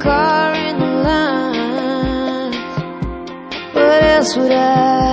car in the line. What else would I